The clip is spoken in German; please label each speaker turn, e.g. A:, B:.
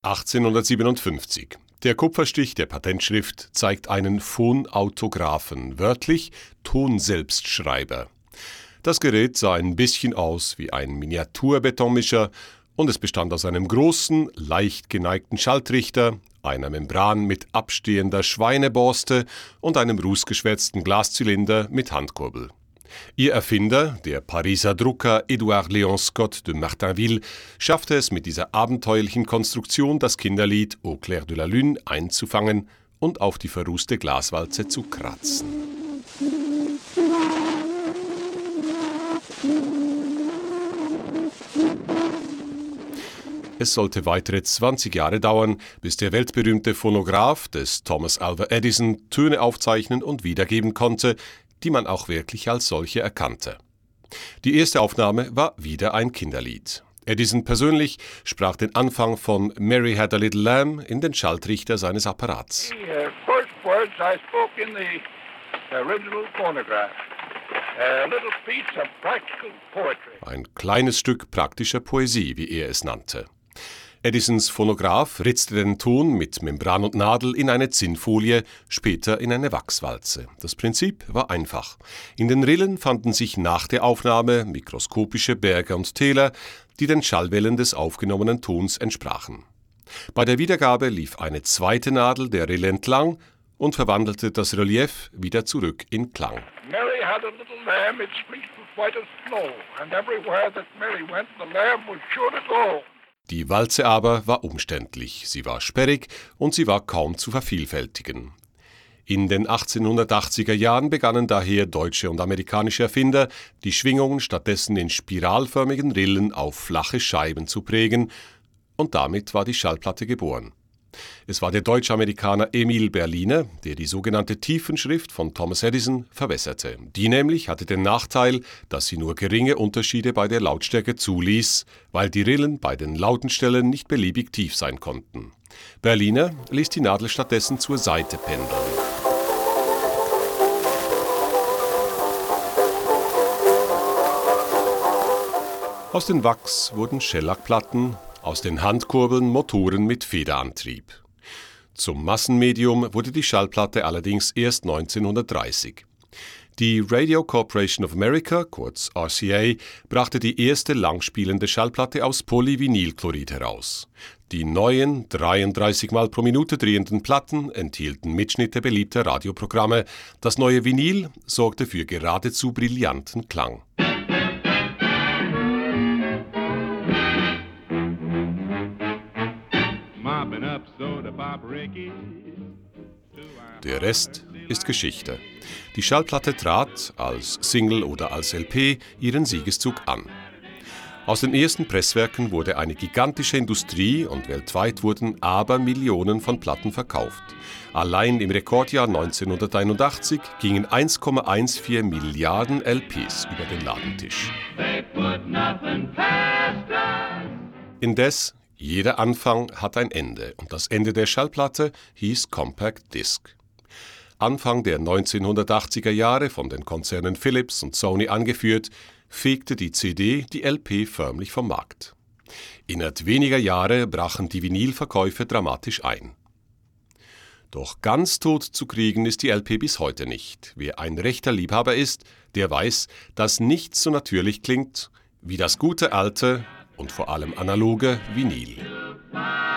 A: 1857. Der Kupferstich der Patentschrift zeigt einen Phonautographen, wörtlich Tonselbstschreiber. Das Gerät sah ein bisschen aus wie ein Miniaturbetonmischer und es bestand aus einem großen, leicht geneigten Schalltrichter, einer Membran mit abstehender Schweineborste und einem rußgeschwärzten Glaszylinder mit Handkurbel. Ihr Erfinder, der Pariser Drucker Édouard Léon Scott de Martinville, schaffte es mit dieser abenteuerlichen Konstruktion, das Kinderlied Au clair de la lune einzufangen und auf die verrußte Glaswalze zu kratzen. Es sollte weitere 20 Jahre dauern, bis der weltberühmte Phonograph des Thomas Alva Edison Töne aufzeichnen und wiedergeben konnte, die man auch wirklich als solche erkannte. Die erste Aufnahme war wieder ein Kinderlied. Edison persönlich sprach den Anfang von Mary Had a Little Lamb in den Schalltrichter seines Apparats.
B: The first words I spoke in the original phonograph. A little piece of practical poetry.
A: Ein kleines Stück praktischer Poesie, wie er es nannte. Edisons Phonograph ritzte den Ton mit Membran und Nadel in eine Zinnfolie, später in eine Wachswalze. Das Prinzip war einfach. In den Rillen fanden sich nach der Aufnahme mikroskopische Berge und Täler, die den Schallwellen des aufgenommenen Tons entsprachen. Bei der Wiedergabe lief eine zweite Nadel der Rille entlang und verwandelte das Relief wieder zurück in Klang.
B: Mary had a little lamb, its fleece was white as snow, and everywhere that Mary went, the lamb was sure to go.
A: Die Walze aber war umständlich, sie war sperrig und sie war kaum zu vervielfältigen. In den 1880er Jahren begannen daher deutsche und amerikanische Erfinder, die Schwingungen stattdessen in spiralförmigen Rillen auf flache Scheiben zu prägen, und damit war die Schallplatte geboren. Es war der Deutsch-Amerikaner Emil Berliner, der die sogenannte Tiefenschrift von Thomas Edison verwässerte. Die nämlich hatte den Nachteil, dass sie nur geringe Unterschiede bei der Lautstärke zuließ, weil die Rillen bei den lauten Stellen nicht beliebig tief sein konnten. Berliner ließ die Nadel stattdessen zur Seite pendeln. Aus den Wachs wurden Schellackplatten, aus den Handkurbeln Motoren mit Federantrieb. Zum Massenmedium wurde die Schallplatte allerdings erst 1930. Die Radio Corporation of America, kurz RCA, brachte die erste langspielende Schallplatte aus Polyvinylchlorid heraus. Die neuen, 33 Mal pro Minute drehenden Platten enthielten Mitschnitte beliebter Radioprogramme. Das neue Vinyl sorgte für geradezu brillanten Klang. Der Rest ist Geschichte. Die Schallplatte trat, als Single oder als LP, ihren Siegeszug an. Aus den ersten Presswerken wurde eine gigantische Industrie und weltweit wurden Abermillionen von Platten verkauft. Allein im Rekordjahr 1981 gingen 1,14 Milliarden LPs über den Ladentisch. Indes, jeder Anfang hat ein Ende und das Ende der Schallplatte hieß Compact Disc. Anfang der 1980er Jahre, von den Konzernen Philips und Sony angeführt, fegte die CD die LP förmlich vom Markt. Innerhalb weniger Jahre brachen die Vinylverkäufe dramatisch ein. Doch ganz tot zu kriegen ist die LP bis heute nicht. Wer ein rechter Liebhaber ist, der weiß, dass nichts so natürlich klingt wie das gute alte und vor allem analoge Vinyl.